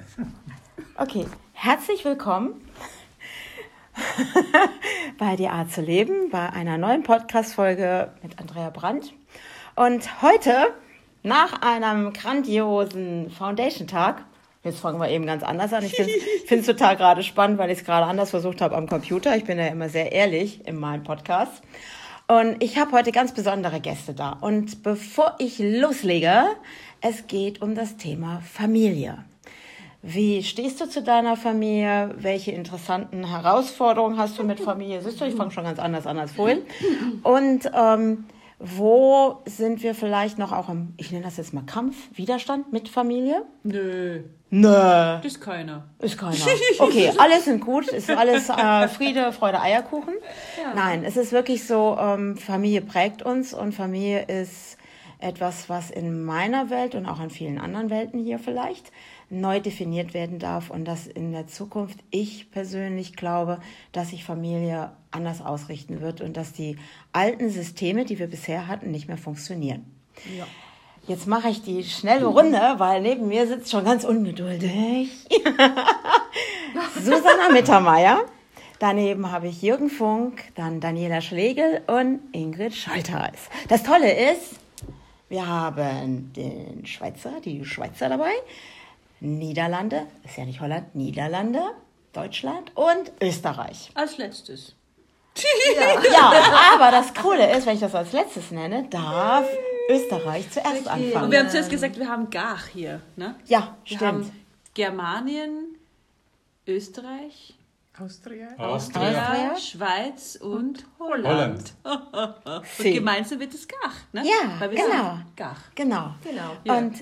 Okay, herzlich willkommen bei Die Art zu leben, bei einer neuen Podcast-Folge mit Andrea Brandt. Und heute, nach einem grandiosen Foundation-Tag, jetzt fangen wir eben ganz anders an. Ich finde es total gerade spannend, weil ich es gerade anders versucht habe am Computer. Ich bin ja immer sehr ehrlich in meinem Podcast. Und ich habe heute ganz besondere Gäste da. Und bevor ich loslege, es geht um das Thema Familie. Wie stehst du zu deiner Familie? Welche interessanten Herausforderungen hast du mit Familie? Siehst du, ich fange schon ganz anders an als vorhin. Und wo sind wir vielleicht noch auch im, ich nenne das jetzt mal Kampf, Widerstand mit Familie? Nö. Ist keiner. Ist keiner. Okay, alles sind gut, ist alles Friede, Freude, Eierkuchen. Ja. Nein, es ist wirklich so, Familie prägt uns und Familie ist etwas, was in meiner Welt und auch in vielen anderen Welten hier vielleicht neu definiert werden darf und dass in der Zukunft ich persönlich glaube, dass sich Familie anders ausrichten wird und dass die alten Systeme, die wir bisher hatten, nicht mehr funktionieren. Ja. Jetzt mache ich die schnelle Runde, weil neben mir sitzt schon ganz ungeduldig Susanna Mittermeier. Daneben habe ich Jürgen Funk, dann Daniela Schlegel und Ingrid Scholtheis. Das Tolle ist, wir haben die Schweizer dabei, Niederlande, ist ja nicht Holland, Niederlande, Deutschland und Österreich. Als letztes. Ja, aber das Coole ist, wenn ich das als letztes nenne, darf Österreich zuerst anfangen. Und wir haben zuerst gesagt, wir haben Gach hier, ne? Ja, wir stimmt. Haben Germanien, Österreich, Austria, Schweiz und Holland. Und gemeinsam wird es Gach, ne? Ja, weil wir genau. Gach. Genau. Ja. Und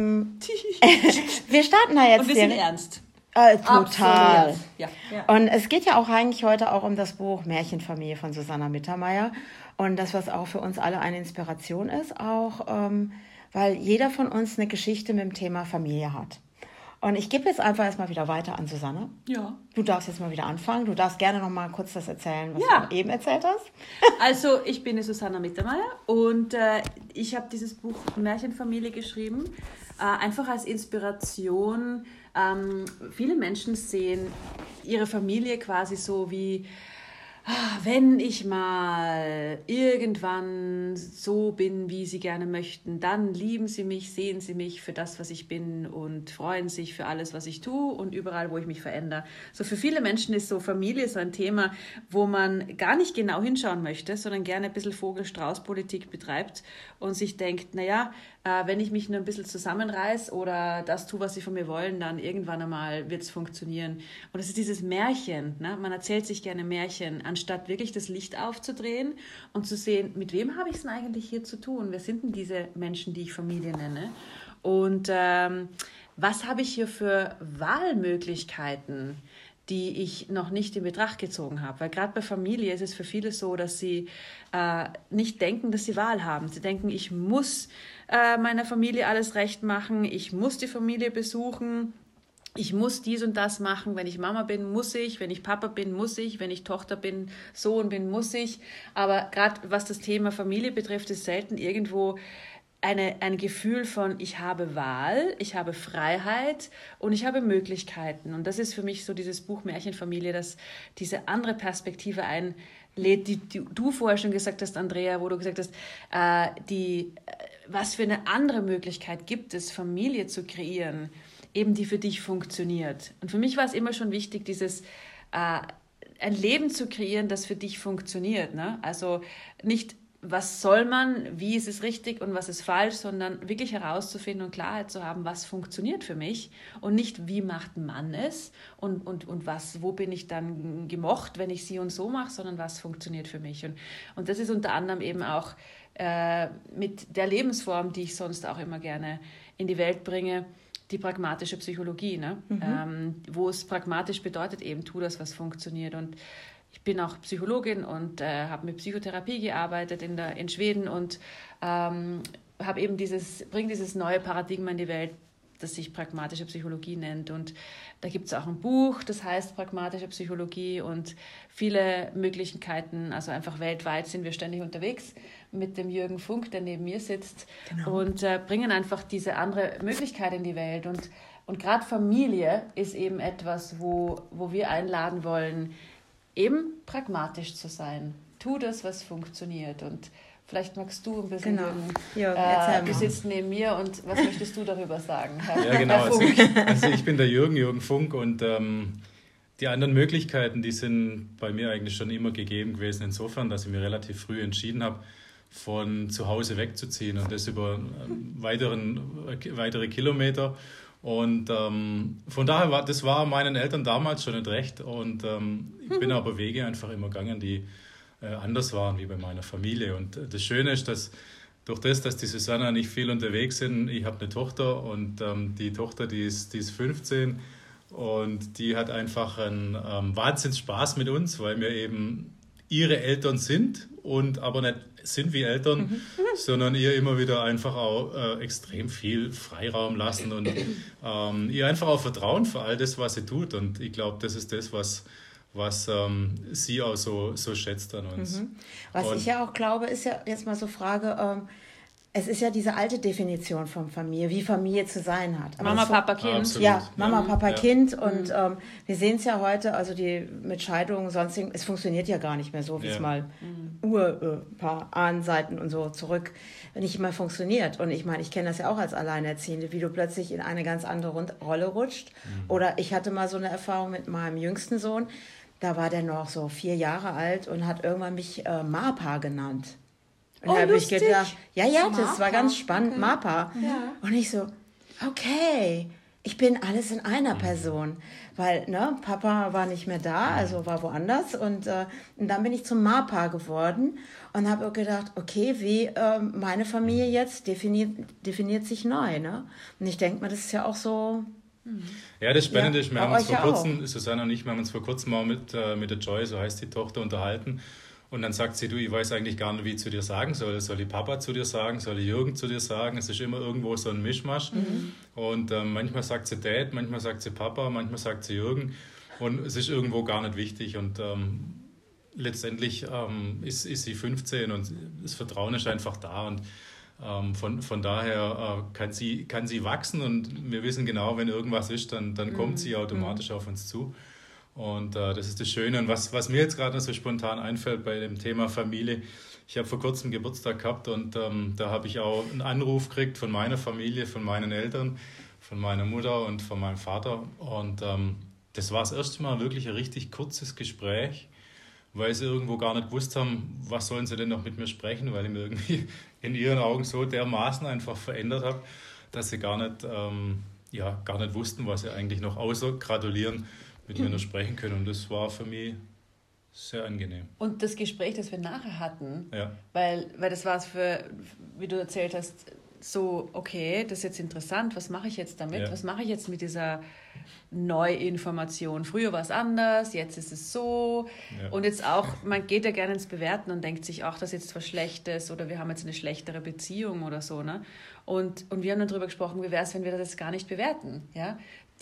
wir starten da jetzt. Und wir sind ernst. Total. Ja. Und es geht ja auch eigentlich heute auch um das Buch Märchenfamilie von Susanna Mittermeier. Und das, was auch für uns alle eine Inspiration ist, auch weil jeder von uns eine Geschichte mit dem Thema Familie hat. Und ich gebe jetzt einfach erstmal wieder weiter an Susanna. Ja. Du darfst jetzt mal wieder anfangen. Du darfst gerne noch mal kurz das erzählen, was du eben erzählt hast. Also, ich bin die Susanna Mittermeier und ich habe dieses Buch Märchenfamilie geschrieben, einfach als Inspiration. Viele Menschen sehen ihre Familie quasi so wie, wenn ich mal irgendwann so bin, wie sie gerne möchten, dann lieben sie mich, sehen sie mich für das, was ich bin und freuen sich für alles, was ich tue und überall, wo ich mich verändere. So für viele Menschen ist so Familie so ein Thema, wo man gar nicht genau hinschauen möchte, sondern gerne ein bisschen Vogel-Strauß-Politik betreibt und sich denkt, naja, wenn ich mich nur ein bisschen zusammenreiß oder das tue, was sie von mir wollen, dann irgendwann einmal wird es funktionieren. Und es ist dieses Märchen, ne? Man erzählt sich gerne Märchen, anstatt wirklich das Licht aufzudrehen und zu sehen, mit wem habe ich es denn eigentlich hier zu tun? Wer sind denn diese Menschen, die ich Familie nenne? Und was habe ich hier für Wahlmöglichkeiten, die ich noch nicht in Betracht gezogen habe? Weil gerade bei Familie ist es für viele so, dass sie nicht denken, dass sie Wahl haben. Sie denken, ich muss meiner Familie alles recht machen, ich muss die Familie besuchen, ich muss dies und das machen, wenn ich Mama bin, muss ich, wenn ich Papa bin, muss ich, wenn ich Tochter bin, Sohn bin, muss ich. Aber gerade was das Thema Familie betrifft, ist selten irgendwo ein Gefühl von, ich habe Wahl, ich habe Freiheit und ich habe Möglichkeiten. Und das ist für mich so dieses Buch Märchenfamilie, das diese andere Perspektive einlädt, die du vorher schon gesagt hast, Andrea, wo du gesagt hast, was für eine andere Möglichkeit gibt es, Familie zu kreieren, eben die für dich funktioniert. Und für mich war es immer schon wichtig, dieses ein Leben zu kreieren, das für dich funktioniert. Ne? Also nicht, was soll man, wie ist es richtig und was ist falsch, sondern wirklich herauszufinden und Klarheit zu haben, was funktioniert für mich und nicht, wie macht man es und wo bin ich dann gemocht, wenn ich sie und so mache, sondern was funktioniert für mich. Und das ist unter anderem eben auch mit der Lebensform, die ich sonst auch immer gerne in die Welt bringe, die pragmatische Psychologie, ne? Wo es pragmatisch bedeutet eben, tu das, was funktioniert. Und ich bin auch Psychologin und habe mit Psychotherapie gearbeitet in Schweden und habe eben bringe dieses neue Paradigma in die Welt, das sich pragmatische Psychologie nennt. Und da gibt es auch ein Buch, das heißt Pragmatische Psychologie und viele Möglichkeiten, also einfach weltweit sind wir ständig unterwegs mit dem Jürgen Funk, der neben mir sitzt, und bringen einfach diese andere Möglichkeit in die Welt. Und Und gerade Familie ist eben etwas, wo wir einladen wollen, eben pragmatisch zu sein. Tu das, was funktioniert. Und vielleicht magst du ein bisschen, Jürgen, du sitzt neben mir und was möchtest du darüber sagen? Ja, genau. Also ich bin der Jürgen Funk und die anderen Möglichkeiten, die sind bei mir eigentlich schon immer gegeben gewesen, insofern, dass ich mir relativ früh entschieden habe, von zu Hause wegzuziehen und das über weitere Kilometer. Und von daher das war meinen Eltern damals schon nicht recht und ich bin aber Wege einfach immer gegangen, die anders waren wie bei meiner Familie. Und das Schöne ist, dass durch das, dass die Susanna nicht viel unterwegs sind, ich habe eine Tochter und die Tochter, die ist 15 und die hat einfach einen Wahnsinns Spaß mit uns, weil wir eben ihre Eltern sind und aber nicht sind wie Eltern, sondern ihr immer wieder einfach auch extrem viel Freiraum lassen und ihr einfach auch vertrauen für all das, was sie tut. Und ich glaube, das ist das, was sie auch so schätzt an uns. Was ich ja auch glaube, ist ja jetzt mal so Frage, es ist ja diese alte Definition von Familie, wie Familie zu sein hat. Mama, Papa, Kind. Absolut. Ja, Mama, Papa, Kind. Und wir sehen es ja heute, also die mit Scheidungen, sonstigen, es funktioniert ja gar nicht mehr so, wie es mal paar Ahnenseiten und so zurück nicht mehr funktioniert. Und ich meine, ich kenne das ja auch als Alleinerziehende, wie du plötzlich in eine ganz andere Rolle rutscht. Oder ich hatte mal so eine Erfahrung mit meinem jüngsten Sohn, da war der noch so 4 Jahre alt und hat irgendwann mich Mapa genannt. Und da habe ich gedacht, ja, das war ganz spannend, okay. Mapa. Ja. Und ich so, okay, ich bin alles in einer Person. Weil, Papa war nicht mehr da, also war woanders. Und dann bin ich zum Mapa geworden und habe gedacht, okay, wie meine Familie jetzt definiert sich neu. Ne? Und ich denke mal, das ist ja auch so... Ja, das Spannende ist, wir haben uns vor kurzem, Susanna und ich, wir haben uns vor kurzem mal mit der Joy, so heißt die Tochter, unterhalten. Und dann sagt sie, du, ich weiß eigentlich gar nicht, wie ich zu dir sagen soll. Soll ich Papa zu dir sagen? Soll ich Jürgen zu dir sagen? Es ist immer irgendwo so ein Mischmasch. Und manchmal sagt sie Dad, manchmal sagt sie Papa, manchmal sagt sie Jürgen. Und es ist irgendwo gar nicht wichtig. Und letztendlich ist sie 15 und das Vertrauen ist einfach da. Und von daher kann sie wachsen. Und wir wissen genau, wenn irgendwas ist, dann kommt sie automatisch auf uns zu. Und das ist das Schöne. Und was mir jetzt gerade noch so spontan einfällt bei dem Thema Familie, ich habe vor kurzem Geburtstag gehabt und da habe ich auch einen Anruf gekriegt von meiner Familie, von meinen Eltern, von meiner Mutter und von meinem Vater. Und das war das erste Mal wirklich ein richtig kurzes Gespräch, weil sie irgendwo gar nicht gewusst haben, was sollen sie denn noch mit mir sprechen, weil ich mir irgendwie in ihren Augen so dermaßen einfach verändert habe, dass sie gar nicht wussten, was sie eigentlich noch außer gratulieren mit mir nur sprechen können. Und das war für mich sehr angenehm. Und das Gespräch, das wir nachher hatten, weil das war es für, wie du erzählt hast, so, okay, das ist jetzt interessant, was mache ich jetzt damit? Ja. Was mache ich jetzt mit dieser Neuinformation? Früher war es anders, jetzt ist es so. Ja. Und jetzt auch, man geht ja gerne ins Bewerten und denkt sich, ach, das ist jetzt was Schlechtes oder wir haben jetzt eine schlechtere Beziehung oder so. Ne? Und wir haben dann darüber gesprochen, wie wäre es, wenn wir das jetzt gar nicht bewerten? Ja?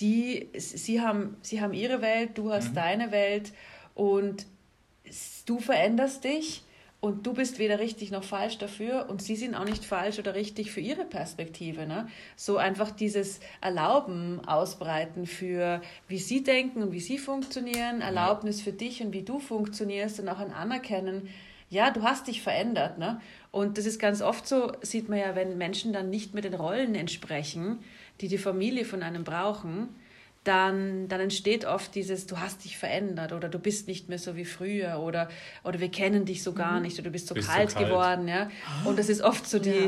Sie haben ihre Welt, du hast deine Welt und du veränderst dich und du bist weder richtig noch falsch dafür und sie sind auch nicht falsch oder richtig für ihre Perspektive. Ne? So einfach dieses Erlauben ausbreiten für, wie sie denken und wie sie funktionieren, Erlaubnis für dich und wie du funktionierst und auch ein Anerkennen, ja, du hast dich verändert. Ne? Und das ist ganz oft so, sieht man ja, wenn Menschen dann nicht mehr den Rollen entsprechen, die Familie von einem brauchen, dann entsteht oft dieses, du hast dich verändert oder du bist nicht mehr so wie früher oder wir kennen dich so gar nicht oder du bist so kalt geworden. Ja? Und das ist oft so die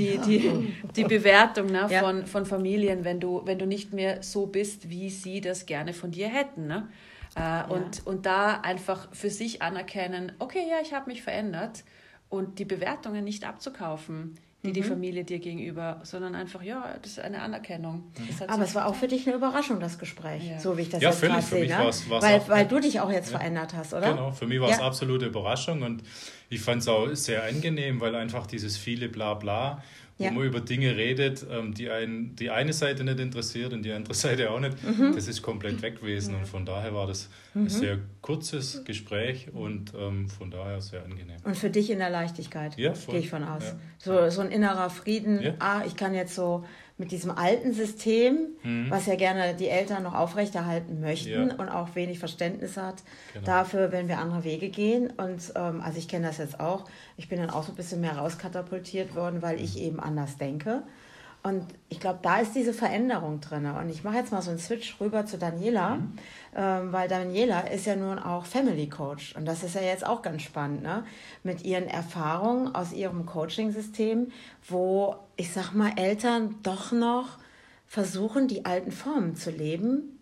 Bewertung, ne, von Familien, wenn du nicht mehr so bist, wie sie das gerne von dir hätten. Ne? Und da einfach für sich anerkennen, okay, ja, ich habe mich verändert und die Bewertungen nicht abzukaufen, die Familie dir gegenüber, sondern einfach, ja, das ist eine Anerkennung. Aber es war auch für dich eine Überraschung, das Gespräch, so wie ich das jetzt gerade sehe. Ja, weil du dich auch jetzt verändert hast, oder? Genau, für mich war es absolute Überraschung und ich fand es auch sehr angenehm, weil einfach dieses viele Blabla, wo man über Dinge redet, die eine Seite nicht interessiert und die andere Seite auch nicht, das ist komplett weg gewesen. Und von daher war das ein sehr kurzes Gespräch und von daher sehr angenehm. Und für dich in der Leichtigkeit, gehe ich von aus. Ja. So ein innerer Frieden, ich kann jetzt so mit diesem alten System, was ja gerne die Eltern noch aufrechterhalten möchten und auch wenig Verständnis hat dafür, wenn wir andere Wege gehen. Und also ich kenne das jetzt auch. Ich bin dann auch so ein bisschen mehr rauskatapultiert worden, weil ich eben anders denke. Und ich glaube, da ist diese Veränderung drin. Und ich mache jetzt mal so einen Switch rüber zu Daniela, weil Daniela ist ja nun auch Family Coach. Und das ist ja jetzt auch ganz spannend, ne? Mit ihren Erfahrungen aus ihrem Coaching-System, wo, ich sag mal, Eltern doch noch versuchen, die alten Formen zu leben,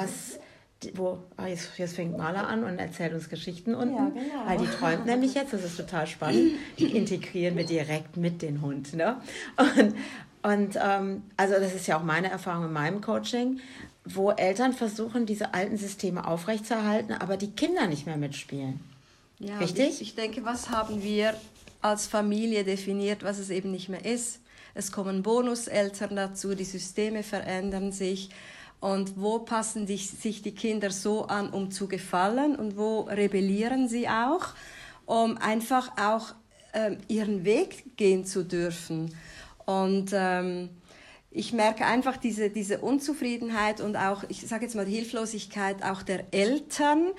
jetzt fängt Marla an und erzählt uns Geschichten unten, genau. Weil die träumt nämlich jetzt, das ist total spannend, die integrieren wir direkt mit den Hund, ne? Und also das ist ja auch meine Erfahrung in meinem Coaching, wo Eltern versuchen, diese alten Systeme aufrechtzuerhalten, aber die Kinder nicht mehr mitspielen. Ja, richtig? Ich denke, was haben wir als Familie definiert, was es eben nicht mehr ist? Es kommen Bonuseltern dazu, die Systeme verändern sich. Und wo passen sich die Kinder so an, um zu gefallen? Und wo rebellieren sie auch, um einfach auch ihren Weg gehen zu dürfen? Und ich merke einfach diese Unzufriedenheit und auch, ich sage jetzt mal, die Hilflosigkeit auch der Eltern,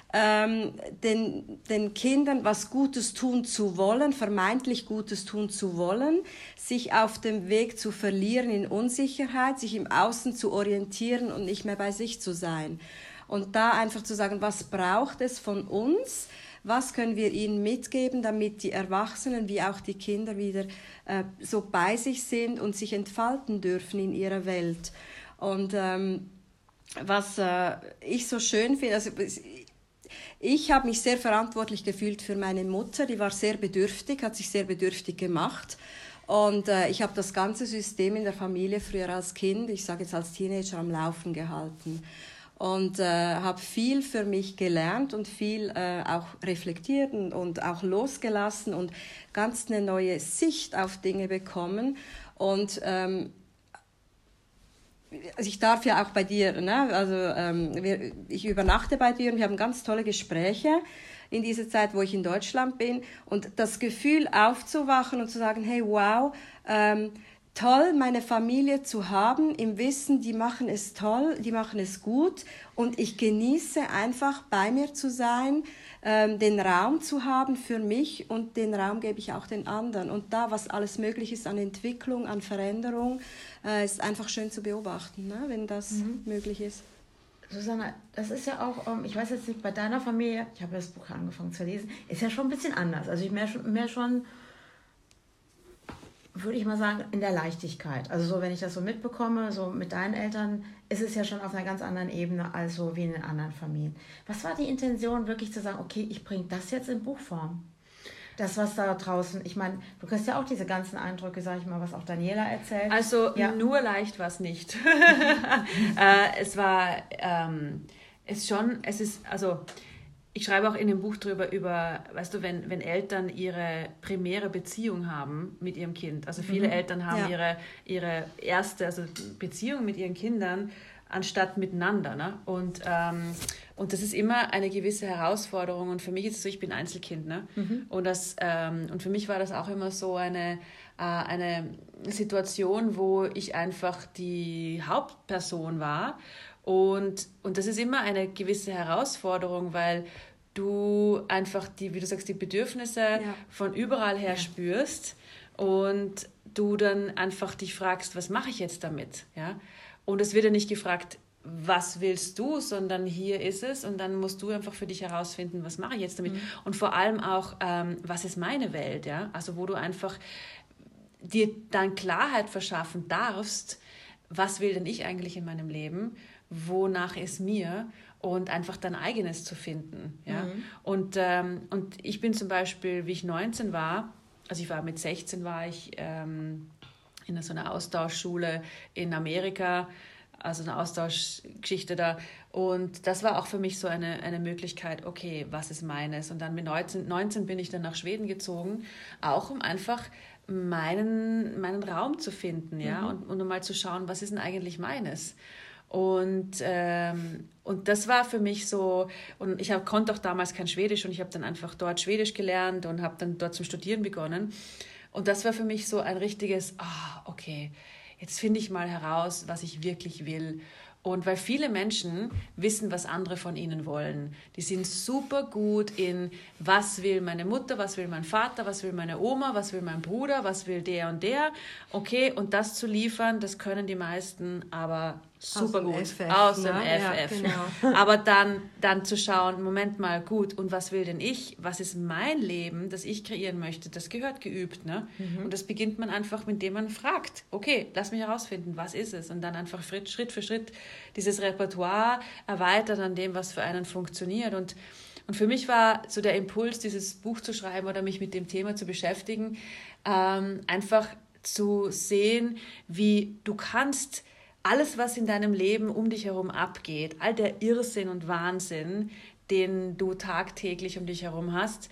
den Kindern was Gutes tun zu wollen, vermeintlich Gutes tun zu wollen, sich auf dem Weg zu verlieren in Unsicherheit, sich im Außen zu orientieren und nicht mehr bei sich zu sein. Und da einfach zu sagen, was braucht es von uns? Was können wir ihnen mitgeben, damit die Erwachsenen wie auch die Kinder wieder so bei sich sind und sich entfalten dürfen in ihrer Welt? Und was ich so schön finde, also ich habe mich sehr verantwortlich gefühlt für meine Mutter, die war sehr bedürftig, hat sich sehr bedürftig gemacht. Und ich habe das ganze System in der Familie früher als Kind, ich sage jetzt als Teenager, am Laufen gehalten. Und habe viel für mich gelernt und viel auch reflektiert und auch losgelassen und ganz eine neue Sicht auf Dinge bekommen. Und also ich darf ja auch bei dir, ne? Also ich übernachte bei dir und wir haben ganz tolle Gespräche in dieser Zeit, wo ich in Deutschland bin. Und das Gefühl aufzuwachen und zu sagen, hey, wow, toll, meine Familie zu haben, im Wissen, die machen es toll, die machen es gut und ich genieße einfach bei mir zu sein, den Raum zu haben für mich und den Raum gebe ich auch den anderen. Und da, was alles möglich ist an Entwicklung, an Veränderung, ist einfach schön zu beobachten, ne, wenn das möglich ist. Susanna, das ist ja auch, ich weiß jetzt nicht, bei deiner Familie, ich habe das Buch angefangen zu lesen, ist ja schon ein bisschen anders. Also ich mehr schon würde ich mal sagen, in der Leichtigkeit. Also so, wenn ich das so mitbekomme, so mit deinen Eltern, ist es ja schon auf einer ganz anderen Ebene als so wie in den anderen Familien. Was war die Intention, wirklich zu sagen, okay, ich bringe das jetzt in Buchform? Das, was da draußen, ich meine, du kriegst ja auch diese ganzen Eindrücke, sag ich mal, was auch Daniela erzählt. Also nur leicht war es nicht. Ich schreibe auch in dem Buch drüber über, weißt du, wenn Eltern ihre primäre Beziehung haben mit ihrem Kind. Also viele Eltern haben ihre erste Beziehung mit ihren Kindern anstatt miteinander. Ne? Und das ist immer eine gewisse Herausforderung. Und für mich ist es so, ich bin Einzelkind. Ne? Und für mich war das auch immer so eine Situation, wo ich einfach die Hauptperson war. Und das ist immer eine gewisse Herausforderung, weil du einfach wie du sagst, die Bedürfnisse von überall her spürst und du dann einfach dich fragst, was mache ich jetzt damit? Ja? Und es wird ja nicht gefragt, was willst du, sondern hier ist es und dann musst du einfach für dich herausfinden, was mache ich jetzt damit? Und vor allem auch, was ist meine Welt? Ja? Also wo du einfach dir dann Klarheit verschaffen darfst, was will denn ich eigentlich in meinem Leben? Wonach ist mir und einfach dein eigenes zu finden. Ja? Und ich bin zum Beispiel, wie ich 19 war, also ich war mit 16, war ich in so einer Austauschschule in Amerika, also eine Austauschgeschichte da. Und das war auch für mich so eine Möglichkeit, okay, was ist meines? Und dann mit 19 bin ich dann nach Schweden gezogen, auch um einfach meinen Raum zu finden, ja, und um mal zu schauen, was ist denn eigentlich meines? Und das war für mich so, und ich konnte auch damals kein Schwedisch und ich habe dann einfach dort Schwedisch gelernt und habe dann dort zum Studieren begonnen. Und das war für mich so ein richtiges, okay, jetzt finde ich mal heraus, was ich wirklich will. Und weil viele Menschen wissen, was andere von ihnen wollen. Die sind super gut in, was will meine Mutter, was will mein Vater, was will meine Oma, was will mein Bruder, was will der und der. Okay, und das zu liefern, das können die meisten aber super gut. Aus dem FF. Ja, genau. Aber dann zu schauen, Moment mal, gut, und was will denn ich? Was ist mein Leben, das ich kreieren möchte? Das gehört geübt. Ne? Und das beginnt man einfach, indem man fragt, okay, lass mich herausfinden, was ist es? Und dann einfach Schritt für Schritt dieses Repertoire erweitert an dem, was für einen funktioniert. Und für mich war so der Impuls, dieses Buch zu schreiben oder mich mit dem Thema zu beschäftigen, einfach zu sehen, wie du kannst alles, was in deinem Leben um dich herum abgeht, all der Irrsinn und Wahnsinn, den du tagtäglich um dich herum hast,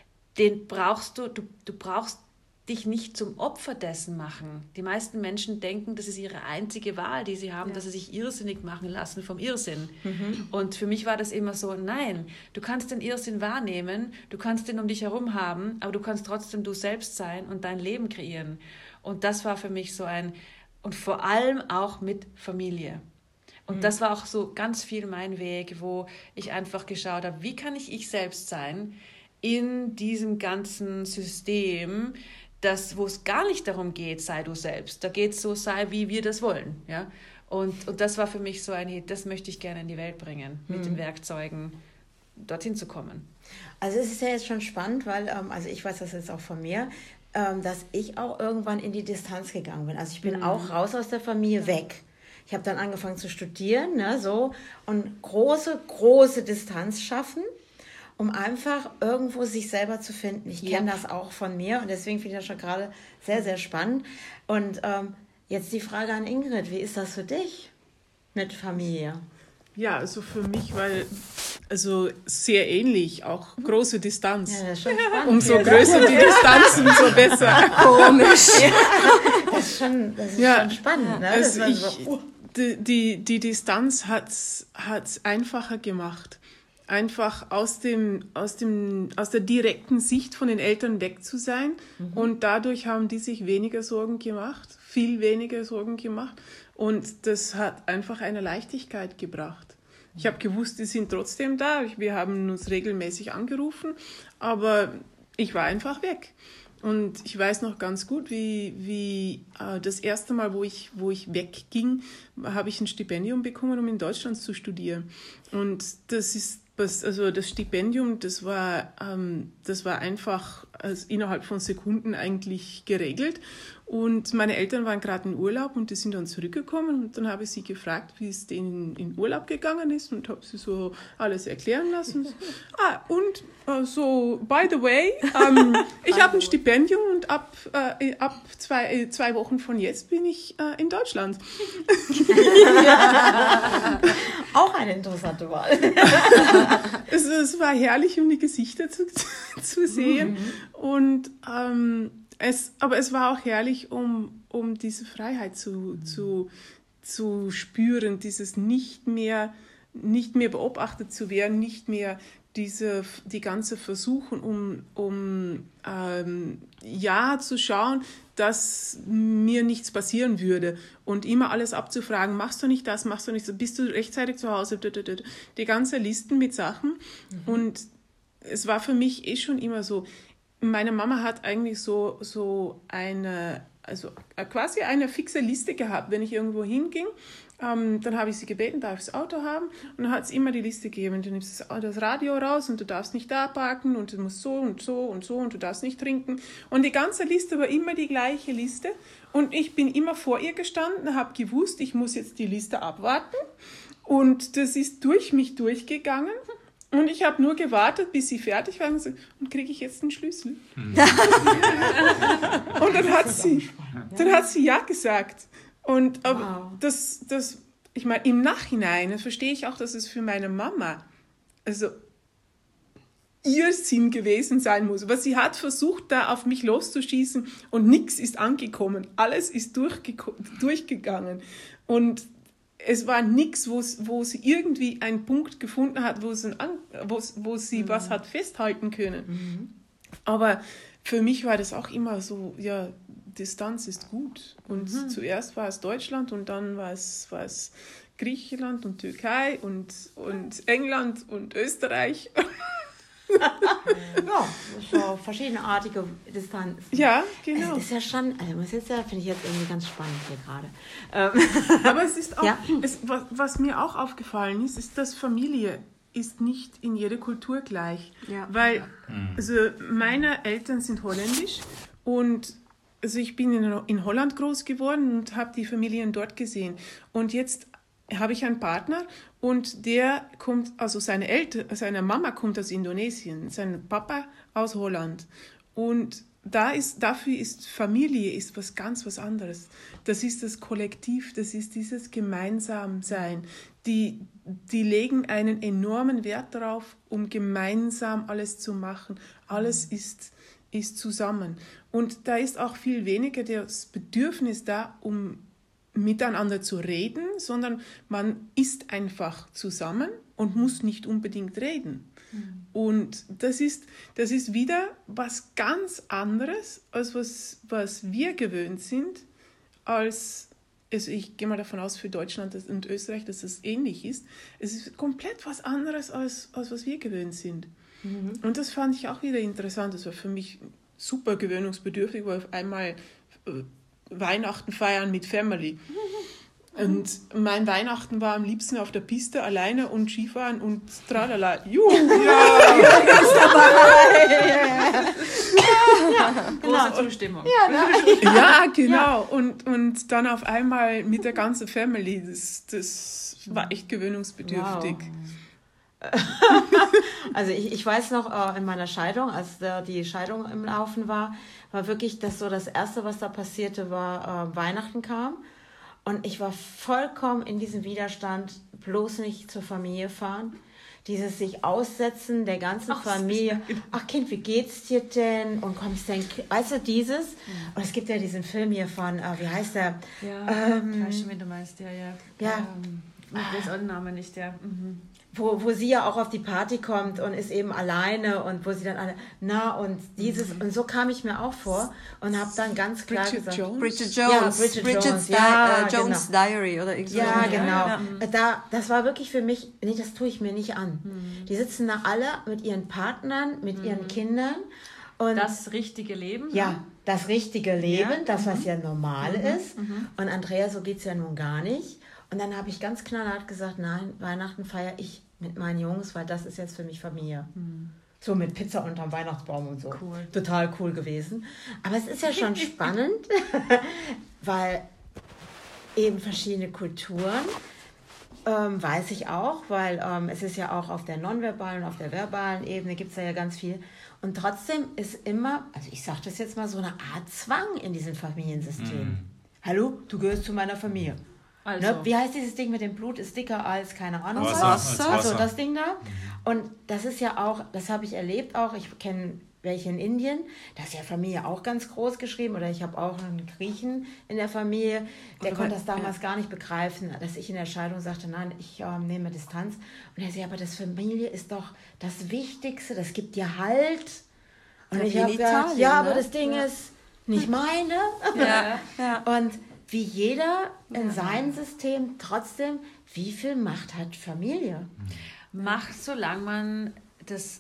den brauchst du brauchst dich nicht zum Opfer dessen machen. Die meisten Menschen denken, das ist ihre einzige Wahl, die sie haben, dass sie sich irrsinnig machen lassen vom Irrsinn. Und für mich war das immer so, nein, du kannst den Irrsinn wahrnehmen, du kannst den um dich herum haben, aber du kannst trotzdem du selbst sein und dein Leben kreieren. Und das war für mich so und vor allem auch mit Familie. Und das war auch so ganz viel mein Weg, wo ich einfach geschaut habe, wie kann ich selbst sein in diesem ganzen System, wo es gar nicht darum geht, sei du selbst. Da geht es so, sei wie wir das wollen. Ja? Und das war für mich so das möchte ich gerne in die Welt bringen, mit den Werkzeugen dorthin zu kommen. Also es ist ja jetzt schon spannend, weil, also ich weiß das jetzt auch von mir, dass ich auch irgendwann in die Distanz gegangen bin. Also ich bin auch raus aus der Familie, weg. Ich habe dann angefangen zu studieren, ne, so, und große Distanz schaffen, um einfach irgendwo sich selber zu finden. Ich kenne das auch von mir und deswegen finde ich das schon gerade sehr, sehr spannend. Und jetzt die Frage an Ingrid, wie ist das für dich mit Familie? Ja, also für mich war sehr ähnlich, auch große Distanz. Ja, das ist schon spannend. Umso größer die Distanz, umso besser. Komisch. Das ist schon spannend. Ne? Also die Distanz hat's einfacher gemacht. Einfach aus der direkten Sicht von den Eltern weg zu sein. Und dadurch haben die sich weniger Sorgen gemacht, viel weniger Sorgen gemacht. Und das hat einfach eine Leichtigkeit gebracht. Ich habe gewusst, die sind trotzdem da. Wir haben uns regelmäßig angerufen, aber ich war einfach weg. Und ich weiß noch ganz gut, wie das erste Mal, wo ich wegging, habe ich ein Stipendium bekommen, um in Deutschland zu studieren. Und das Stipendium, das war einfach innerhalb von Sekunden eigentlich geregelt. Und meine Eltern waren gerade in Urlaub und die sind dann zurückgekommen. Und dann habe ich sie gefragt, wie es denen in Urlaub gegangen ist und habe sie so alles erklären lassen. By the way, ich habe ein Stipendium und ab 2 Wochen von jetzt bin ich in Deutschland. Auch eine interessante Wahl. Es war herrlich, um die Gesichter zu sehen. Und aber es war auch herrlich, um diese Freiheit zu spüren, dieses nicht mehr beobachtet zu werden, nicht mehr die ganze Versuchen, um zu schauen, dass mir nichts passieren würde und immer alles abzufragen, machst du nicht das, machst du nicht so, bist du rechtzeitig zu Hause, die ganze Listen mit Sachen. Und es war für mich schon immer so, meine Mama hat eigentlich so quasi eine fixe Liste gehabt, wenn ich irgendwo hinging. Dann habe ich sie gebeten, darf ich das Auto haben? Und dann hat sie immer die Liste gegeben. Du nimmst das Radio raus und du darfst nicht da parken und du musst so und so und so und du darfst nicht trinken. Und die ganze Liste war immer die gleiche Liste. Und ich bin immer vor ihr gestanden, habe gewusst, ich muss jetzt die Liste abwarten. Und das ist durch mich durchgegangen. Und ich habe nur gewartet, bis sie fertig war und gesagt, und kriege ich jetzt den Schlüssel? Und dann hat sie ja gesagt. Und wow. Ich meine, im Nachhinein verstehe ich auch, dass es für meine Mama ihr Sinn gewesen sein muss. Aber sie hat versucht, da auf mich loszuschießen und nichts ist angekommen. Alles ist durchgegangen. Und es war nichts, wo sie irgendwie einen Punkt gefunden hat, wo sie was hat festhalten können. Aber für mich war das auch immer so, ja, Distanz ist gut. Und zuerst war es Deutschland und dann war es Griechenland und Türkei und England und Österreich. Ja, so verschiedenartige Distanzen. Ja, genau. Es ist ja schon, also finde ich jetzt irgendwie ganz spannend hier gerade. Aber es ist auch, was mir auch aufgefallen ist, dass Familie ist nicht in jeder Kultur gleich. Ja. Weil, also meine Eltern sind holländisch und also ich bin in Holland groß geworden und habe die Familien dort gesehen. Und jetzt habe ich einen Partner und der kommt, also seine Mama kommt aus Indonesien, sein Papa aus Holland. Und dafür ist Familie was ganz was anderes. Das ist das Kollektiv, das ist dieses Gemeinsamsein. Die legen einen enormen Wert darauf, um gemeinsam alles zu machen. Alles ist zusammen. Und da ist auch viel weniger das Bedürfnis da, um miteinander zu reden, sondern man ist einfach zusammen und muss nicht unbedingt reden. Und das ist wieder was ganz anderes, als was wir gewöhnt sind, also ich gehe mal davon aus, für Deutschland und Österreich, dass das ähnlich ist. Es ist komplett was anderes, als was wir gewöhnt sind. Und das fand ich auch wieder interessant. Das war für mich super gewöhnungsbedürftig, weil auf einmal Weihnachten feiern mit Family. Und mein Weihnachten war am liebsten auf der Piste alleine und Skifahren und tralala. Juhu! Große Zustimmung. Ja, genau. Und dann auf einmal mit der ganzen Family. Das war echt gewöhnungsbedürftig. Wow. Also ich weiß noch, in meiner Scheidung, als die Scheidung im Laufen war wirklich das Erste, was da passierte, war Weihnachten kam. Und ich war vollkommen in diesem Widerstand, bloß nicht zur Familie fahren. Dieses sich aussetzen der ganzen Familie. Ach Kind, wie geht's dir denn? Und kommst denn, weißt du, dieses? Und es gibt ja diesen Film hier von, wie heißt der? Ja, weißt du, wie du meinst, ja. Ich weiß auch den Namen nicht, ja. Wo sie ja auch auf die Party kommt und ist eben alleine und wo sie dann alle, und dieses, und so kam ich mir auch vor und habe dann ganz klar gesagt, Bridget Jones. Ja, Bridget Jones, genau. Diary oder irgendwie. Ja, genau. Das war wirklich für mich, das tue ich mir nicht an. Die sitzen da alle mit ihren Partnern, mit ihren Kindern. Und das richtige Leben. Ja, das richtige Leben, das, was ja normal ist. Und Andrea, so geht es ja nun gar nicht. Und dann habe ich ganz knallhart gesagt, nein, Weihnachten feiere ich mit meinen Jungs, weil das ist jetzt für mich Familie. So mit Pizza unterm Weihnachtsbaum und so. Cool. Total cool gewesen. Aber es ist ja schon spannend, weil eben verschiedene Kulturen, weiß ich auch, weil es ist ja auch auf der nonverbalen und auf der verbalen Ebene gibt es ja ganz viel. Und trotzdem ist immer, also ich sage das jetzt mal, so eine Art Zwang in diesem Familiensystem. Hallo, du gehörst zu meiner Familie. Also. Ne? Wie heißt dieses Ding mit dem Blut? Ist dicker als, keine Ahnung, Wasser. Also das Ding da. Und das ist ja auch, das habe ich erlebt auch, ich kenne welche in Indien, da ist ja Familie auch ganz groß geschrieben, oder ich habe auch einen Griechen in der Familie, der konnte das damals gar nicht begreifen, dass ich in der Scheidung sagte, nein, ich nehme Distanz. Und er sagt, aber das Familie ist doch das Wichtigste, das gibt dir Halt. Und ich habe gesagt, aber das Ding ist nicht meine. Und wie jeder in seinem System trotzdem, wie viel Macht hat Familie? Macht, solange man das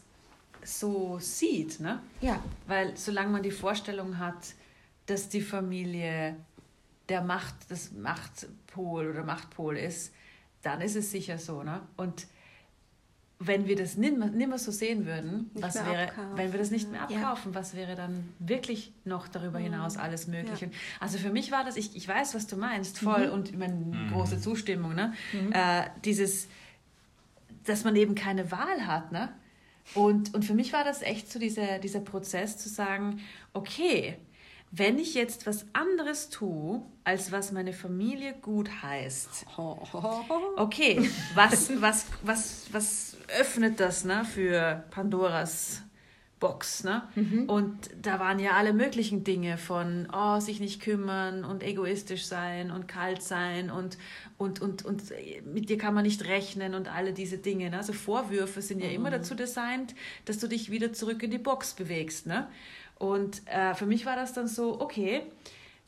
so sieht, ne? Ja. Weil solange man die Vorstellung hat, dass die Familie das Machtpol oder Machtpol ist, dann ist es sicher so, ne? Und wenn wir das nicht mehr so sehen würden, wenn wir das nicht mehr abkaufen, was wäre dann wirklich noch darüber hinaus alles Mögliche? Ja. Also für mich war das, ich weiß, was du meinst, voll, und ich meine, große Zustimmung, ne? Dass man eben keine Wahl hat, ne? Und für mich war das echt so dieser Prozess zu sagen, okay, wenn ich jetzt was anderes tue, als was meine Familie gut heißt, okay, was öffnet das, ne, für Pandoras Box, ne? Und da waren ja alle möglichen Dinge von sich nicht kümmern und egoistisch sein und kalt sein und mit dir kann man nicht rechnen und alle diese Dinge, ne? Also Vorwürfe sind ja immer dazu designt, dass du dich wieder zurück in die Box bewegst, ne? Und für mich war das dann so, okay,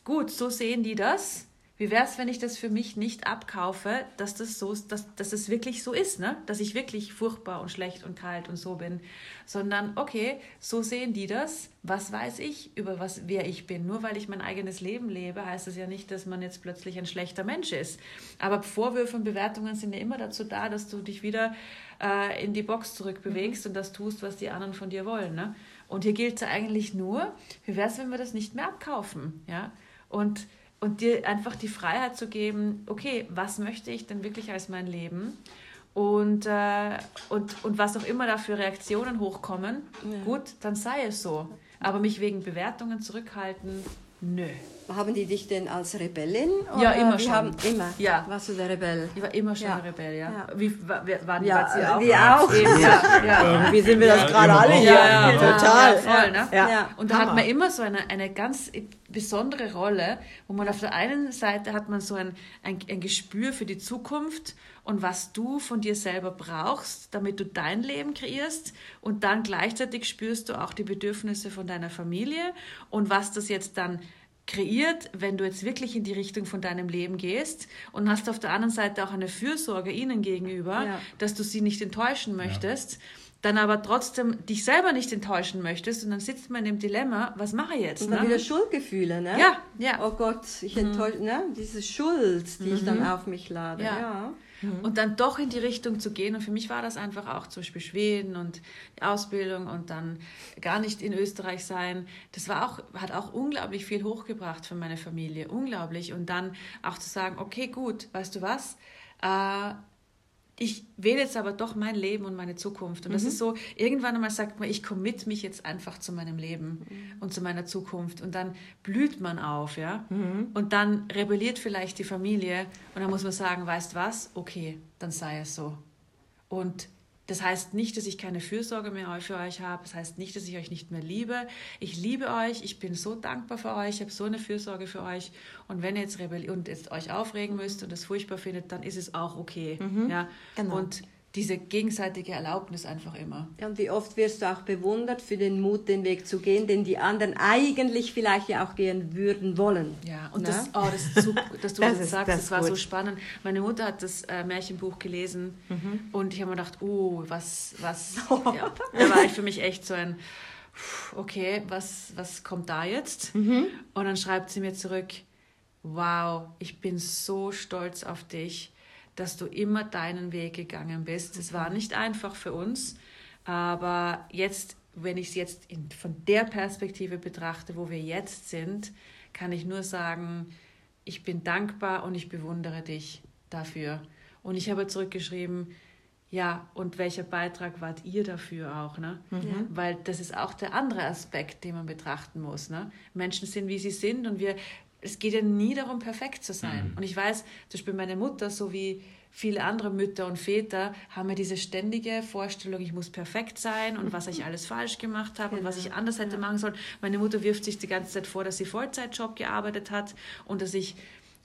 gut, so sehen die das. Wie wäre es, wenn ich das für mich nicht abkaufe, dass das wirklich so ist, ne? Dass ich wirklich furchtbar und schlecht und kalt und so bin, sondern okay, so sehen die das. Was weiß ich über wer ich bin? Nur weil ich mein eigenes Leben lebe, heißt das ja nicht, dass man jetzt plötzlich ein schlechter Mensch ist. Aber Vorwürfe und Bewertungen sind ja immer dazu da, dass du dich wieder in die Box zurückbewegst und das tust, was die anderen von dir wollen, ne? Und hier gilt es eigentlich nur, wie wäre es, wenn wir das nicht mehr abkaufen, ja? Und dir einfach die Freiheit zu geben, okay, was möchte ich denn wirklich als mein Leben? Und was auch immer da für Reaktionen hochkommen, gut, dann sei es so. Aber mich wegen Bewertungen zurückhalten, nö. Haben die dich denn als Rebellin? Ja, immer schon. Immer? Ja. Warst du der Rebell? Ich war immer schon ein Rebell, ja. Ja. Waren die Ja, auch? wir auch. Eben, ja. Irgendwie sind wir das gerade alle hier. Ja, Total. Ja, voll, ne? Ja. Und da hat man immer so eine ganz besondere Rolle, wo man auf der einen Seite hat man so ein Gespür für die Zukunft und was du von dir selber brauchst, damit du dein Leben kreierst, und dann gleichzeitig spürst du auch die Bedürfnisse von deiner Familie und was das jetzt dann kreiert, wenn du jetzt wirklich in die Richtung von deinem Leben gehst, und hast auf der anderen Seite auch eine Fürsorge ihnen gegenüber, dass du sie nicht enttäuschen möchtest, dann aber trotzdem dich selber nicht enttäuschen möchtest, und dann sitzt man in dem Dilemma, was mache ich jetzt? Und dann wieder Schuldgefühle, ne? Ja. Oh Gott, ich enttäusche, ne? Diese Schuld, die ich dann auf mich lade, ja. Und dann doch in die Richtung zu gehen. Und für mich war das einfach auch zum Beispiel Schweden und die Ausbildung und dann gar nicht in Österreich sein. Das hat auch unglaublich viel hochgebracht für meine Familie. Unglaublich. Und dann auch zu sagen, okay, gut, weißt du was? Ich wähle jetzt aber doch mein Leben und meine Zukunft. Und das ist so, irgendwann einmal sagt man, ich commit mich jetzt einfach zu meinem Leben und zu meiner Zukunft. Und dann blüht man auf, ja. Und dann rebelliert vielleicht die Familie. Und dann muss man sagen, weißt was? Okay, dann sei es so. Und das heißt nicht, dass ich keine Fürsorge mehr für euch habe. Das heißt nicht, dass ich euch nicht mehr liebe. Ich liebe euch. Ich bin so dankbar für euch. Ich habe so eine Fürsorge für euch. Und wenn ihr jetzt jetzt euch aufregen müsst und das furchtbar findet, dann ist es auch okay. Ja? Genau. Und diese gegenseitige Erlaubnis einfach immer. Ja, und wie oft wirst du auch bewundert für den Mut, den Weg zu gehen, den die anderen eigentlich vielleicht ja auch gehen würden wollen. Ja, und Na? das ist so, dass du das sagst, das war gut. so spannend. Meine Mutter hat das Märchenbuch gelesen und ich habe mir gedacht, was, ja, da war ich für mich echt so ein, okay, was kommt da jetzt? Und dann schreibt sie mir zurück, wow, ich bin so stolz auf dich, dass du immer deinen Weg gegangen bist. Es war nicht einfach für uns, aber jetzt, wenn ich es jetzt von der Perspektive betrachte, wo wir jetzt sind, kann ich nur sagen, ich bin dankbar und ich bewundere dich dafür. Und ich habe zurückgeschrieben, ja, und welcher Beitrag wart ihr dafür auch, ne? Weil das ist auch der andere Aspekt, den man betrachten muss, ne? Menschen sind, wie sie sind, und es geht ja nie darum, perfekt zu sein. Und ich weiß, zum Beispiel meine Mutter, so wie viele andere Mütter und Väter, haben ja diese ständige Vorstellung, ich muss perfekt sein und was ich alles falsch gemacht habe und was ich anders hätte machen sollen. Meine Mutter wirft sich die ganze Zeit vor, dass sie Vollzeitjob gearbeitet hat und dass ich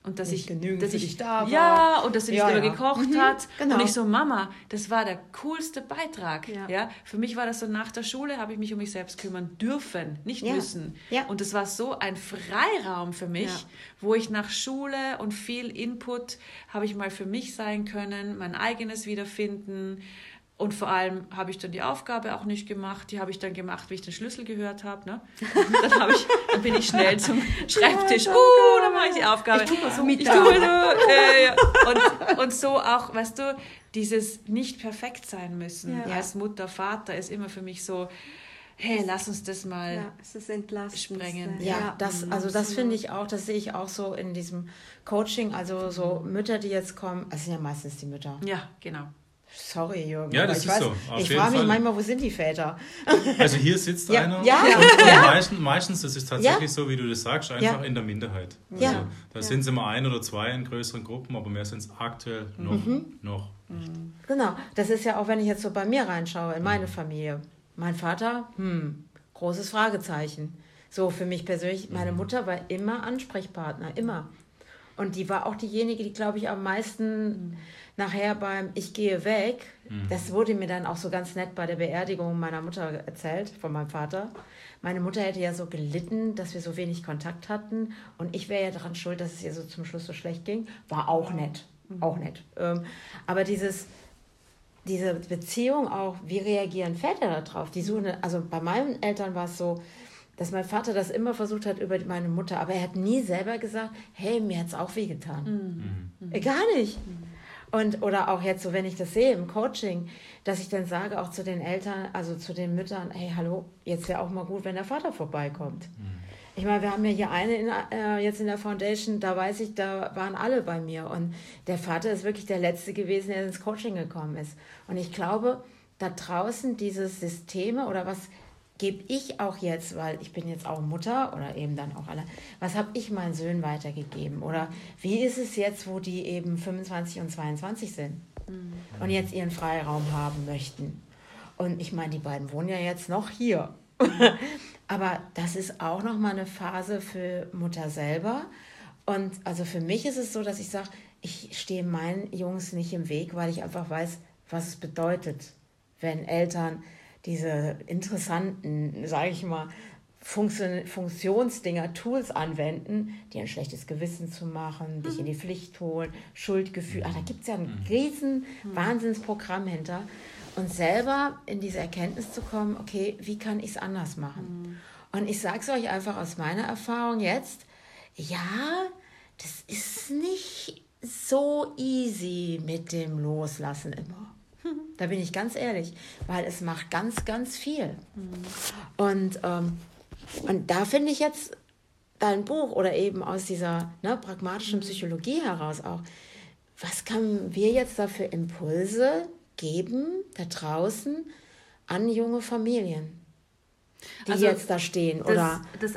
da war. Ja, und dass sie nicht immer gekocht hat. Genau. Und ich so, Mama, das war der coolste Beitrag. Ja. Für mich war das so, nach der Schule habe ich mich um mich selbst kümmern dürfen, nicht müssen. Ja. Und das war so ein Freiraum für mich, wo ich nach Schule und viel Input habe ich mal für mich sein können, mein eigenes wiederfinden. Und vor allem habe ich dann die Aufgabe auch nicht gemacht. Die habe ich dann gemacht, wie ich den Schlüssel gehört habe. Ne? Dann bin ich schnell zum Schreibtisch. Dann mache ich die Aufgabe. Ich tue mal so mit. Und so auch, weißt du, dieses nicht perfekt sein müssen als Mutter, Vater ist immer für mich so, hey, lass uns das mal es ist entlastend. sprengen. Ja, das finde ich auch, das sehe ich auch so in diesem Coaching, also so Mütter, die jetzt kommen, das sind ja meistens die Mütter. Ja, genau. Sorry, Jürgen. Ja, das ist so. Ich frage mich manchmal, wo sind die Väter? Also hier sitzt einer. Ja. Und meistens, das ist tatsächlich so, wie du das sagst, einfach in der Minderheit. Also, da sind es immer ein oder zwei in größeren Gruppen, aber mehr sind es aktuell noch nicht. Genau, das ist ja auch, wenn ich jetzt so bei mir reinschaue, in meine Familie. Mein Vater, großes Fragezeichen. So für mich persönlich, meine Mutter war immer Ansprechpartner, immer. Und die war auch diejenige, die, glaube ich, am meisten nachher beim Ich gehe weg, das wurde mir dann auch so ganz nett bei der Beerdigung meiner Mutter erzählt, von meinem Vater. Meine Mutter hätte ja so gelitten, dass wir so wenig Kontakt hatten und ich wäre ja daran schuld, dass es ihr so zum Schluss so schlecht ging. War auch nett, auch nett. Aber diese Beziehung auch, wie reagieren Väter darauf? Die suchen, also bei meinen Eltern war es so, dass mein Vater das immer versucht hat über meine Mutter, aber er hat nie selber gesagt, hey, mir hat es auch wehgetan. Gar nicht. Oder auch jetzt so, wenn ich das sehe im Coaching, dass ich dann sage auch zu den Eltern, also zu den Müttern, hey, hallo, jetzt wäre auch mal gut, wenn der Vater vorbeikommt. Ich meine, wir haben ja hier eine jetzt in der Foundation, da weiß ich, da waren alle bei mir und der Vater ist wirklich der Letzte gewesen, der ins Coaching gekommen ist. Und ich glaube, da draußen diese Systeme oder was gebe ich auch jetzt, weil ich bin jetzt auch Mutter oder eben dann auch alle, was habe ich meinen Söhnen weitergegeben? Oder wie ist es jetzt, wo die eben 25 und 22 sind und jetzt ihren Freiraum haben möchten? Und ich meine, die beiden wohnen ja jetzt noch hier. Aber das ist auch nochmal eine Phase für Mutter selber. Und also für mich ist es so, dass ich sage, ich stehe meinen Jungs nicht im Weg, weil ich einfach weiß, was es bedeutet, wenn Eltern diese interessanten, sage ich mal, Funktionsdinger, Tools anwenden, die ein schlechtes Gewissen zu machen, dich in die Pflicht holen, Schuldgefühl. Da gibt es ja ein riesen Wahnsinnsprogramm hinter. Und selber in diese Erkenntnis zu kommen, okay, wie kann ich es anders machen? Und ich sage es euch einfach aus meiner Erfahrung jetzt, ja, das ist nicht so easy mit dem Loslassen immer. Da bin ich ganz ehrlich, weil es macht ganz, ganz viel. Und da finde ich jetzt dein Buch oder eben aus dieser pragmatischen Psychologie heraus auch, was können wir jetzt da für Impulse geben da draußen an junge Familien, die jetzt da stehen? Der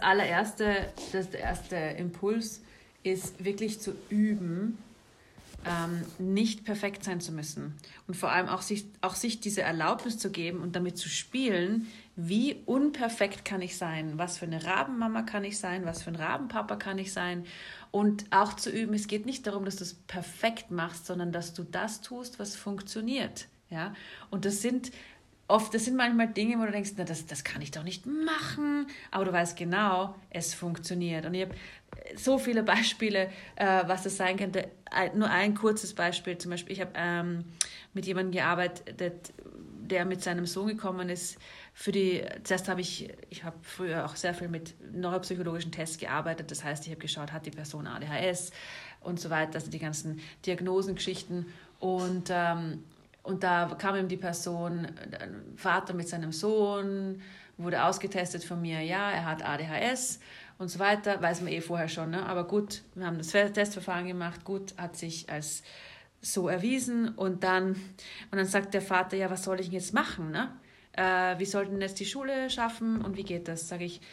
erste Impuls ist wirklich zu üben, nicht perfekt sein zu müssen. Und vor allem auch sich diese Erlaubnis zu geben und damit zu spielen, wie unperfekt kann ich sein, was für eine Rabenmama kann ich sein, was für ein Rabenpapa kann ich sein. Und auch zu üben, es geht nicht darum, dass du es perfekt machst, sondern dass du das tust, was funktioniert. Ja? Und das sind manchmal Dinge, wo du denkst, na, das kann ich doch nicht machen, aber du weißt genau, es funktioniert. Und ich habe so viele Beispiele, was das sein könnte. Nur ein kurzes Beispiel, zum Beispiel, ich habe mit jemandem gearbeitet, der mit seinem Sohn gekommen ist. Zuerst habe ich habe früher auch sehr viel mit neuropsychologischen Tests gearbeitet, das heißt, ich habe geschaut, hat die Person ADHS und so weiter, also die ganzen Diagnosengeschichten und da kam ihm die Person, ein Vater mit seinem Sohn, wurde ausgetestet von mir, ja, er hat ADHS und so weiter, weiß man vorher schon, ne? Aber gut, wir haben das Testverfahren gemacht, gut, hat sich als so erwiesen und dann sagt der Vater, ja, was soll ich denn jetzt machen, ne? Wie soll denn jetzt die Schule schaffen und wie geht das, sage ich,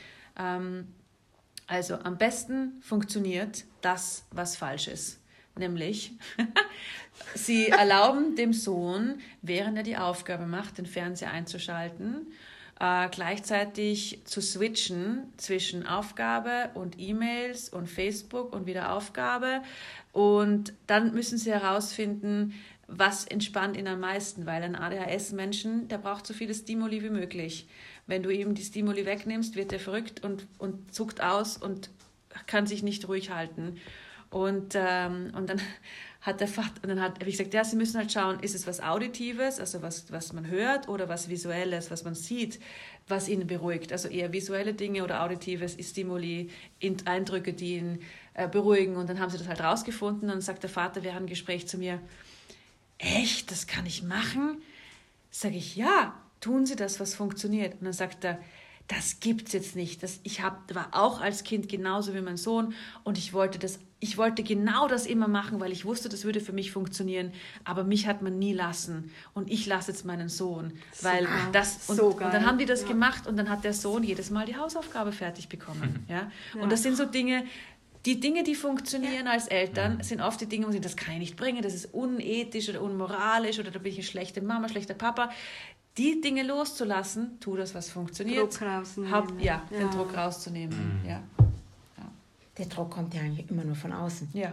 also am besten funktioniert das, was falsch ist. Nämlich, sie erlauben dem Sohn, während er die Aufgabe macht, den Fernseher einzuschalten, gleichzeitig zu switchen zwischen Aufgabe und E-Mails und Facebook und wieder Aufgabe. Und dann müssen sie herausfinden, was entspannt ihn am meisten, weil ein ADHS-Menschen, der braucht so viele Stimuli wie möglich. Wenn du ihm die Stimuli wegnimmst, wird er verrückt und zuckt aus und kann sich nicht ruhig halten. Und dann hat der Vater, wie gesagt, ja, sie müssen halt schauen, ist es was Auditives, also was man hört, oder was Visuelles, was man sieht, was ihn beruhigt. Also eher visuelle Dinge oder Auditives, Stimuli, Eindrücke, die ihn beruhigen. Und dann haben sie das halt rausgefunden und dann sagt der Vater während dem Gespräch zu mir, echt, das kann ich machen? Sage ich, ja, tun Sie das, was funktioniert. Und dann sagt er, das gibt's jetzt nicht. War auch als Kind genauso wie mein Sohn und ich wollte genau das immer machen, weil ich wusste, das würde für mich funktionieren, aber mich hat man nie lassen und ich lasse jetzt meinen Sohn, weil und dann haben die das gemacht und dann hat der Sohn jedes Mal die Hausaufgabe fertig bekommen. Ja? Und das sind so Dinge, die funktionieren als Eltern, sind oft die Dinge, wo sie, das kann ich nicht bringen, das ist unethisch oder unmoralisch oder da bin ich eine schlechte Mama, schlechter Papa. Die Dinge loszulassen, tu das, was funktioniert. Druck rausnehmen. Den Druck rauszunehmen. Ja. Der Druck kommt ja eigentlich immer nur von außen. Ja.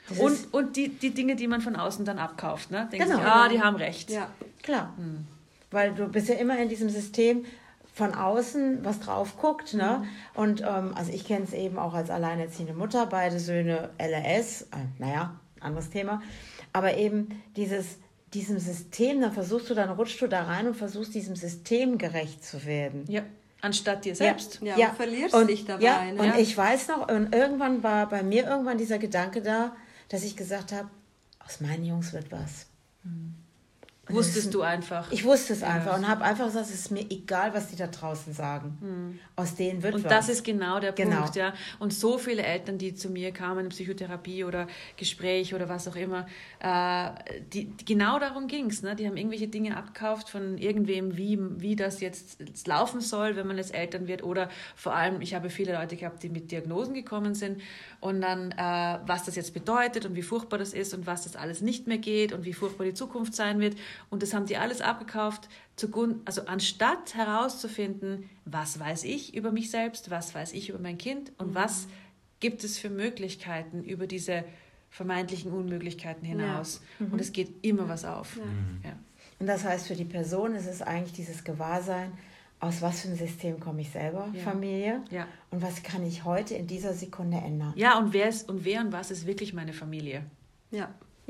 Und die Dinge, die man von außen dann abkauft. Ne? Denkt Genau. sich, die haben recht. Ja. Klar. Weil du bist ja immer in diesem System von außen, was drauf guckt. Ne? Und also ich kenne es eben auch als alleinerziehende Mutter, beide Söhne LRS, anderes Thema. Aber eben diesem System, dann rutschst du da rein und versuchst diesem System gerecht zu werden. Ja. Anstatt dir selbst. Ja, Ja. und verlierst Und, dich dabei. ja, ne? und ich weiß noch, und irgendwann war bei mir dieser Gedanke da, dass ich gesagt habe, aus meinen Jungs wird was. Und Wusstest du einfach. Ich wusste es einfach und habe einfach gesagt, es ist mir egal, was die da draußen sagen. Aus denen wird was. Und das ist genau der Genau. Punkt. Ja. Und so viele Eltern, die zu mir kamen in Psychotherapie oder Gespräch oder was auch immer, genau darum ging es. Ne? Die haben irgendwelche Dinge abgekauft von irgendwem, wie das jetzt laufen soll, wenn man jetzt Eltern wird. Oder vor allem, ich habe viele Leute gehabt, die mit Diagnosen gekommen sind und dann, was das jetzt bedeutet und wie furchtbar das ist und was das alles nicht mehr geht und wie furchtbar die Zukunft sein wird. Und das haben die alles abgekauft, also anstatt herauszufinden, was weiß ich über mich selbst, was weiß ich über mein Kind und was gibt es für Möglichkeiten über diese vermeintlichen Unmöglichkeiten hinaus. Ja. Und es geht immer was auf. Ja. Ja. Und das heißt, für die Person ist es eigentlich dieses Gewahrsein, aus was für einem System komme ich selber, Familie, und was kann ich heute in dieser Sekunde ändern. Ja, und wer und was ist wirklich meine Familie? Ja,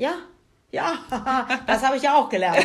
das habe ich ja auch gelernt.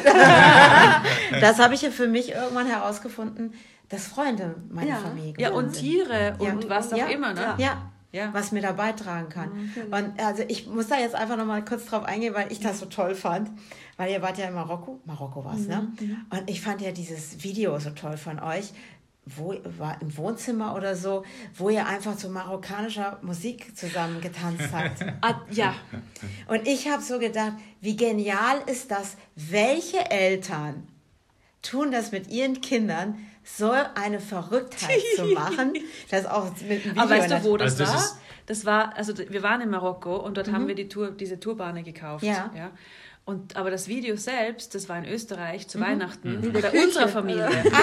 Das habe ich ja für mich irgendwann herausgefunden, dass Freunde meine Familie sind. Ja, und Tiere und was auch immer. Ne? Ja, was mir da beitragen kann. Und also ich muss da jetzt einfach nochmal kurz drauf eingehen, weil ich das so toll fand. Weil ihr wart ja in Marokko war es, ne? Und ich fand ja dieses Video so toll von euch, war im Wohnzimmer oder so, wo ihr einfach zu marokkanischer Musik zusammen getanzt habt. Ja. Und ich habe so gedacht, wie genial ist das? Welche Eltern tun das mit ihren Kindern, so eine Verrücktheit zu machen? Das auch mit dem Video. Aber weißt du, wo das also war? Das war, also wir waren in Marokko und dort haben wir diese Tourbahnen gekauft. Ja. Aber das Video selbst, das war in Österreich zu Weihnachten bei unserer Familie.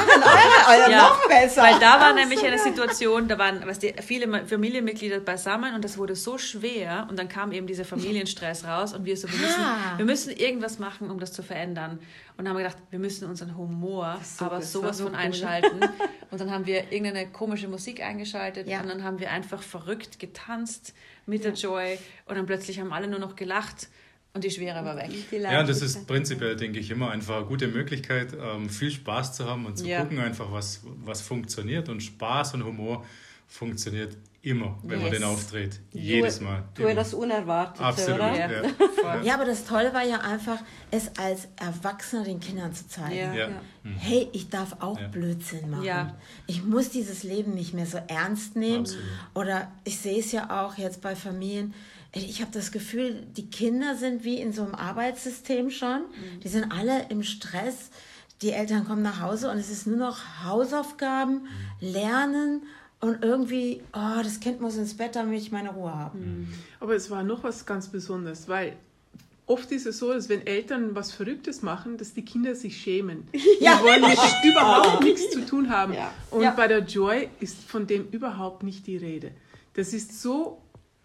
Noch besser. Weil da war nämlich eine Situation, da waren viele Familienmitglieder beisammen und das wurde so schwer und dann kam eben dieser Familienstress raus und wir müssen irgendwas machen, um das zu verändern. Und dann haben wir gedacht, wir müssen unseren Humor sowas von einschalten. Und dann haben wir irgendeine komische Musik eingeschaltet und dann haben wir einfach verrückt getanzt mit der Joy und dann plötzlich haben alle nur noch gelacht. Und die Schwere war weg. Ja, das ist prinzipiell, denke ich, immer einfach eine gute Möglichkeit, viel Spaß zu haben und zu gucken einfach, was funktioniert. Und Spaß und Humor funktioniert immer, wenn man den auftritt. Jedes Mal. Tu das Unerwartete, absolut, oder? Ja, aber das Tolle war ja einfach, es als Erwachsener den Kindern zu zeigen. Ja. Hey, ich darf auch Blödsinn machen. Ja. Ich muss dieses Leben nicht mehr so ernst nehmen. Absolut. Oder ich sehe es ja auch jetzt bei Familien, ich habe das Gefühl, die Kinder sind wie in so einem Arbeitssystem schon. Die sind alle im Stress. Die Eltern kommen nach Hause und es ist nur noch Hausaufgaben, Lernen und irgendwie, das Kind muss ins Bett, damit ich meine Ruhe habe. Aber es war noch was ganz Besonderes, weil oft ist es so, dass wenn Eltern was Verrücktes machen, dass die Kinder sich schämen. Die wollen überhaupt nichts zu tun haben. Ja. Und bei der Joy ist von dem überhaupt nicht die Rede. Das ist so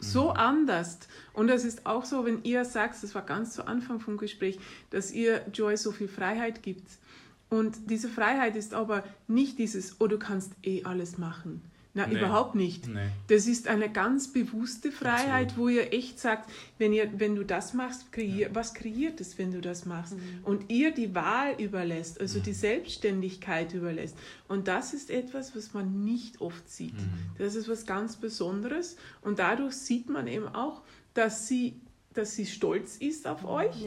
anders. Und das ist auch so, wenn ihr sagt, das war ganz zu Anfang vom Gespräch, dass ihr Joy so viel Freiheit gibt. Und diese Freiheit ist aber nicht dieses, du kannst alles machen. Nein, überhaupt nicht. Nee. Das ist eine ganz bewusste Freiheit, absolut, wo ihr echt sagt, wenn du das machst, was kreiert es, wenn du das machst? Und ihr die Wahl überlässt, also die Selbstständigkeit überlässt. Und das ist etwas, was man nicht oft sieht. Das ist was ganz Besonderes. Und dadurch sieht man eben auch, dass sie stolz ist auf euch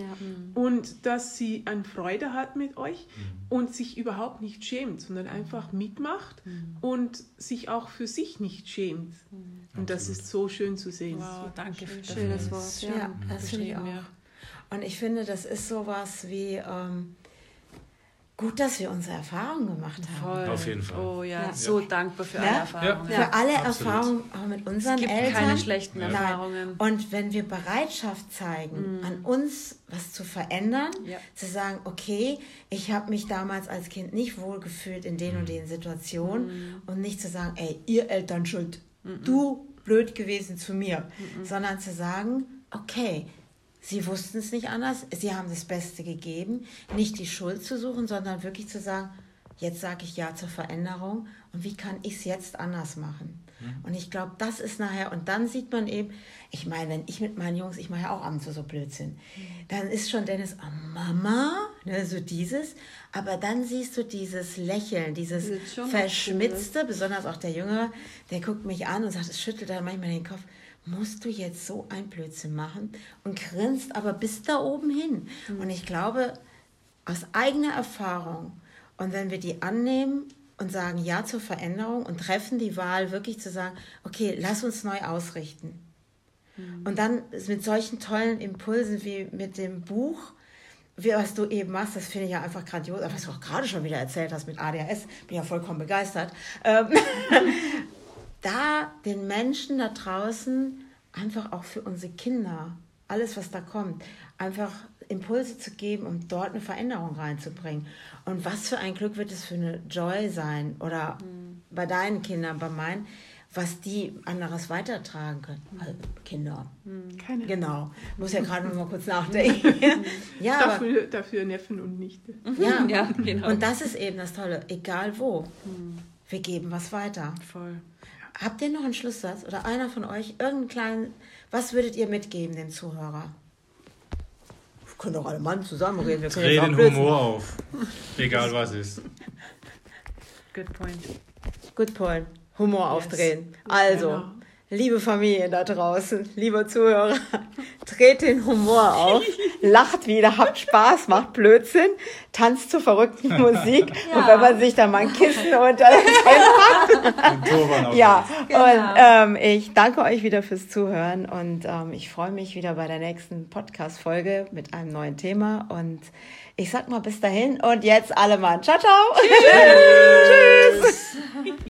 und dass sie eine Freude hat mit euch und sich überhaupt nicht schämt, sondern einfach mitmacht und sich auch für sich nicht schämt. Und das ist so schön zu sehen. Wow, danke für das. Schönes Wort. Ja, das finde ich auch. Und ich finde, das ist sowas wie gut, dass wir unsere Erfahrungen gemacht haben. Voll. Auf jeden Fall. Oh ja, so dankbar für alle Erfahrungen. Ja. Für alle absolut. Erfahrungen auch mit unseren Eltern. Es gibt keine schlechten Erfahrungen. Und wenn wir Bereitschaft zeigen, an uns was zu verändern, zu sagen, okay, ich habe mich damals als Kind nicht wohlgefühlt in den und den Situationen und nicht zu sagen, ey, ihr Eltern schuld, du blöd gewesen zu mir, sondern zu sagen, okay, sie wussten es nicht anders, sie haben das Beste gegeben, nicht die Schuld zu suchen, sondern wirklich zu sagen, jetzt sage ich Ja zur Veränderung und wie kann ich es jetzt anders machen? Und ich glaube, das ist nachher, und dann sieht man eben, ich meine, wenn ich mit meinen Jungs, ich mache ja auch ab und zu so Blödsinn, dann ist schon Dennis, oh Mama, ne, so dieses, aber dann siehst du dieses Lächeln, dieses Verschmitzte, besonders auch der Jüngere, der guckt mich an und sagt, es schüttelt dann manchmal den Kopf, musst du jetzt so ein Blödsinn machen und grinst aber bis da oben hin. Und ich glaube, aus eigener Erfahrung, und wenn wir die annehmen und sagen Ja zur Veränderung und treffen die Wahl, wirklich zu sagen, okay, lass uns neu ausrichten. Und dann mit solchen tollen Impulsen wie mit dem Buch, was du eben machst, das finde ich ja einfach grandios, aber was du auch gerade schon wieder erzählt hast mit ADHS, bin ja vollkommen begeistert, da den Menschen da draußen einfach auch für unsere Kinder, alles was da kommt, einfach Impulse zu geben, um dort eine Veränderung reinzubringen. Und was für ein Glück wird es für eine Joy sein oder bei deinen Kindern, bei meinen, was die anderes weitertragen können. Also Kinder. Keine. Genau. Muss ja gerade noch mal kurz nachdenken. Ja, dafür Neffen und Nichte. Ja, Ja, genau. Und das ist eben das Tolle. Egal wo. Wir geben was weiter. Voll. Habt ihr noch einen Schlusssatz oder einer von euch, irgendeinen kleinen, was würdet ihr mitgeben dem Zuhörer? Wir können doch alle Mann zusammenreden. Wir können Dreh jetzt auch den Blödsinn. Humor auf. Egal was ist. Good point. Good point. Humor aufdrehen. Also, Genau. liebe Familie da draußen, liebe Zuhörer, dreht den Humor auf, lacht wieder, habt Spaß, macht Blödsinn, tanzt zur verrückten Musik und wenn man sich dann mal ein Kissen unter das Kinn packt. Und Turban auf. Ja, Genau. und ich danke euch wieder fürs Zuhören und ich freue mich wieder bei der nächsten Podcast-Folge mit einem neuen Thema und ich sag mal bis dahin und jetzt alle Mann. Ciao, ciao. Tschüss.